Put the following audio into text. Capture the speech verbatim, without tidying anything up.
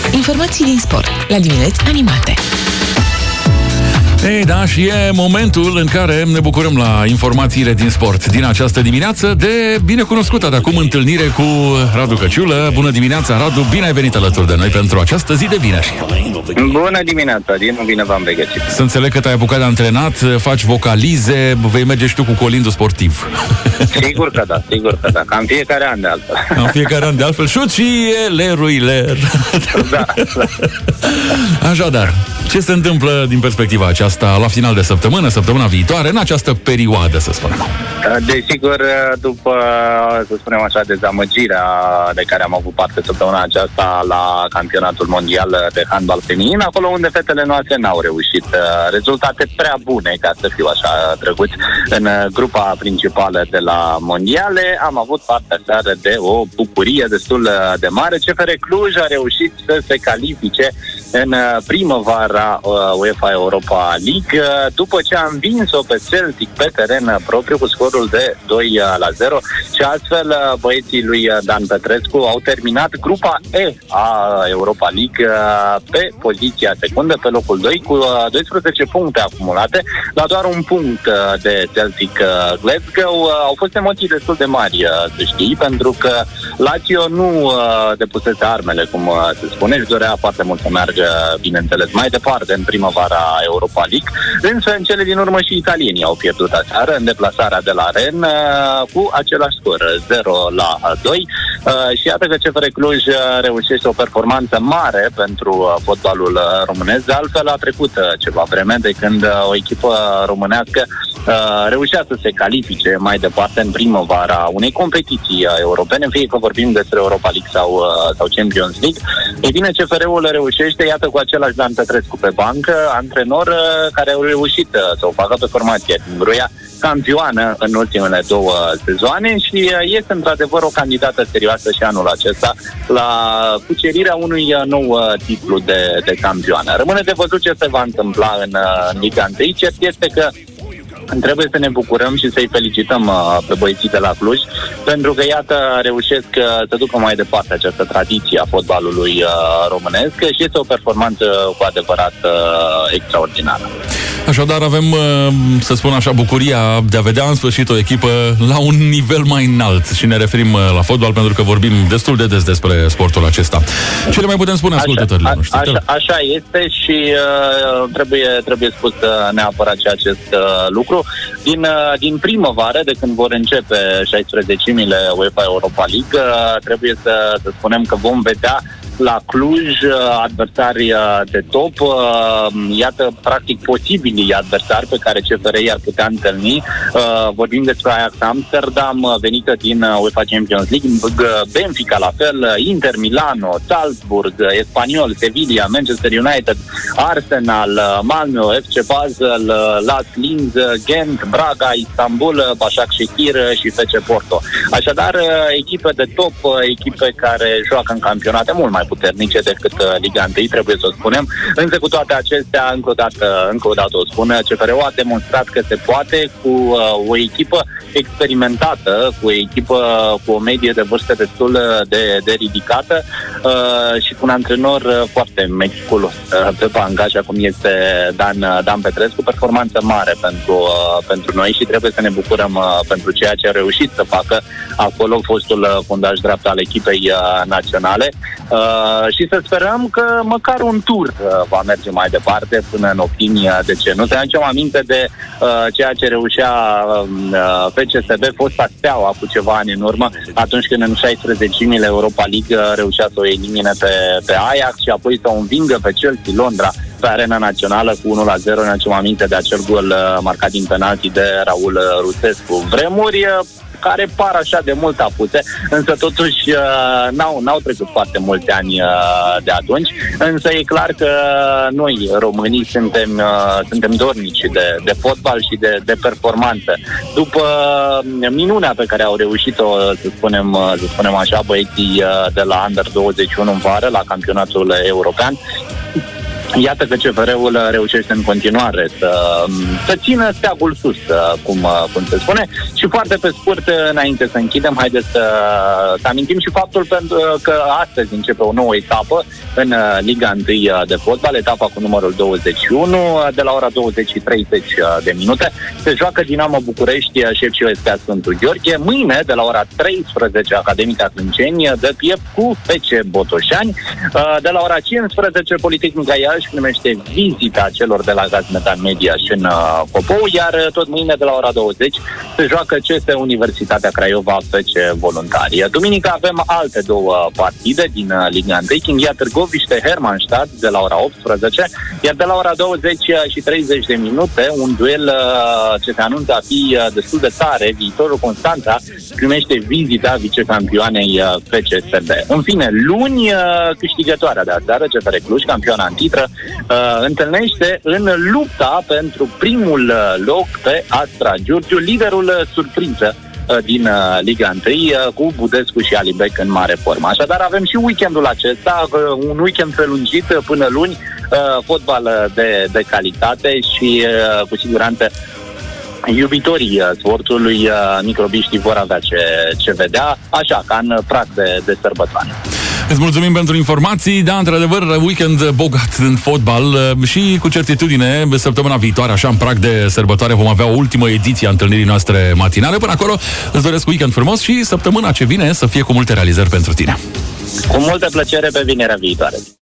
Informații din sport la dimineți animate. Ei, da, și e momentul în care ne bucurăm la informațiile din sport din această dimineață de binecunoscută de acum întâlnire cu Radu Căciulă. Bună dimineața, Radu, bine ai venit alături de noi pentru această zi de vineri. Bună dimineața, din bine v-am regăsit. Să înțeleg că te-ai apucat de antrenat, faci vocalize, vei merge și tu cu colindul sportiv. Sigur că da, sigur că da, cam fiecare an de altfel. Cam fiecare an de altfel, șut și e leruiler. Da, da. Așadar, ce se întâmplă din perspectiva aceasta la final de săptămână, săptămâna viitoare, în această perioadă, să spunem? Desigur, după, să spunem așa, dezamăgirea de care am avut parte săptămâna aceasta la campionatul mondial de handbal feminin, acolo unde fetele noastre n-au reușit rezultate prea bune, ca să fiu așa drăguț, în grupa principală de la mondiale, am avut parte seară de o bucurie destul de mare. C F R Cluj a reușit să se califice în primăvara UEFA Europa League, după ce a învins-o pe Celtic pe teren propriu cu scorul de doi la zero și astfel băieții lui Dan Petrescu au terminat grupa E a Europa League pe poziția secundă, pe locul doi, cu doisprezece puncte acumulate, la doar un punct de Celtic Glasgow. Au fost emoții destul de mari, să știi, pentru că Lazio nu depusese armele, cum se spune, își dorea foarte mult să meargă, bineînțeles, mai departe în primăvara Europa League, însă în cele din urmă și italienii au pierdut aseară în deplasarea de la Rennes cu același scor, zero la doi, și iată că C F R Cluj reușește o performanță mare pentru fotbalul românesc. De altfel, a trecut ceva vreme de când o echipă românească reușea să se califice mai departe în primăvara unei competiții europene, fie că vorbim despre Europa League sau, sau Champions League. Ei bine, C F R-ul reușește, iată, cu același Dan Petrescu pe bancă, antrenor care au reușit să o facă pe formația din Gruia campioană în ultimele două sezoane și este într-adevăr o candidată serioasă și anul acesta la cucerirea unui nou titlu de, de campioană. Rămâne de văzut ce se va întâmpla în, în Liga unu. Cert este că trebuie să ne bucurăm și să-i felicităm uh, pe băieții de la Cluj, pentru că, iată, reușesc uh, să ducă mai departe această tradiție a fotbalului uh, românesc și este o performanță cu adevărat uh, extraordinară. Așadar, avem, uh, să spun așa, bucuria de a vedea în sfârșit o echipă la un nivel mai înalt și ne referim uh, la fotbal, pentru că vorbim destul de des despre sportul acesta. Ce le mai putem spune ascultătorilor noștri? Așa, așa este și uh, trebuie, trebuie spus uh, neapărat și acest uh, lucru. Din, din primăvară, de când vor începe șaisprezecimile UEFA Europa League, trebuie să, să spunem că vom vedea la Cluj adversari de top, iată, practic, posibilii adversari pe care C F R i ar putea întâlni. Vorbim despre Ajax Amsterdam, venită din UEFA Champions League, Benfica la fel, Inter Milano, Salzburg, Espanyol, Sevilla, Manchester United, Arsenal, Malmö, F C Basel, Las Linz, Ghent, Braga, Istanbul, Başakşehir și F C Porto. Așadar, echipe de top, echipe care joacă în campionate mult mai puternice decât Liga unu, trebuie să o spunem. Însă cu toate acestea, încă o dată, încă o dată o spun, C F R-ul a demonstrat că se poate cu uh, o echipă experimentată, cu o echipă cu o medie de vârstă destul de, de ridicată uh, și cu un antrenor foarte meticulos uh, pe bancă, așa cum este Dan, Dan Petrescu, performanță mare pentru, uh, pentru noi și trebuie să ne bucurăm uh, pentru ceea ce a reușit să facă acolo fostul fundaș dreapta al echipei uh, naționale. Uh, și să sperăm că măcar un tur uh, va merge mai departe până în opinia de ce. Nu să ne aducem aminte de uh, ceea ce reușea uh, F C S B, fosta Steaua, cu ceva ani în urmă, atunci când în șaisprezecimile Europa League uh, reușea să o elimine pe, pe Ajax și apoi să o învingă pe Chelsea Londra pe arena națională cu unu la zero. Ne aducem aminte de acel gol uh, marcat din penalti de Raul Rusescu. Vremuri uh, care par așa de mult apuse, însă totuși uh, n-au, n-au trecut foarte mulți ani uh, de atunci, însă e clar că noi, românii, suntem, uh, suntem dornici de, de fotbal și de, de performanță. După minunea pe care au reușit-o, să spunem, uh, să spunem așa, băieții uh, de la Under douăzeci și unu în vară, la campionatul european, Iată că C F R-ul reușește în continuare să, să țină steagul sus, cum, cum se spune. Și foarte pe scurt, înainte să închidem, haideți să, să amintim și faptul pentru că astăzi începe o nouă etapă în Liga unu de fotbal, etapa cu numărul douăzeci și unu, de la ora douăzeci și treizeci de minute. Se joacă Dinamo București, Ș F C O S K Sfântul Gheorghe. Mâine, de la ora treisprezece, Academica Tânceni dă piept cu F C Botoșani. De la ora cincisprezece, Politehnica Iași primește vizita celor de la Gazmetan Media și în uh, Copou, iar tot mâine de la ora douăzeci se joacă C S Universitatea Craiova F C Voluntari. Duminica avem alte două partide din uh, Liga unu, Chinghia Târgoviște Hermannstadt de la ora optsprezece, iar de la ora douăzeci și treizeci de minute un duel uh, ce se anunță a fi uh, destul de tare. Viitorul Constanța primește vizita vicecampioanei uh, F C S B. În fine, luni uh, câștigătoarea de aseară, C F R Cluj, campioana în titră, Uh, întâlnește în lupta pentru primul uh, loc pe Astra Giurgiu, liderul uh, surpriză uh, din uh, Liga unu, uh, cu Budescu și Alibec în mare formă. Așadar avem și weekendul acesta, uh, un weekend prelungit uh, până luni, uh, fotbal de, de calitate și uh, cu siguranță iubitorii uh, sportului, uh, microbiștii vor avea ce, ce vedea, așa ca în prag de, de sărbătoare. Îți mulțumim pentru informații. Da, într-adevăr, weekend bogat în fotbal și cu certitudine săptămâna viitoare, așa în prag de sărbătoare, vom avea o ultimă ediție a întâlnirii noastre matinale. Până acolo îți doresc weekend frumos și săptămâna ce vine să fie cu multe realizări pentru tine. Cu multă plăcere pe vinerea viitoare.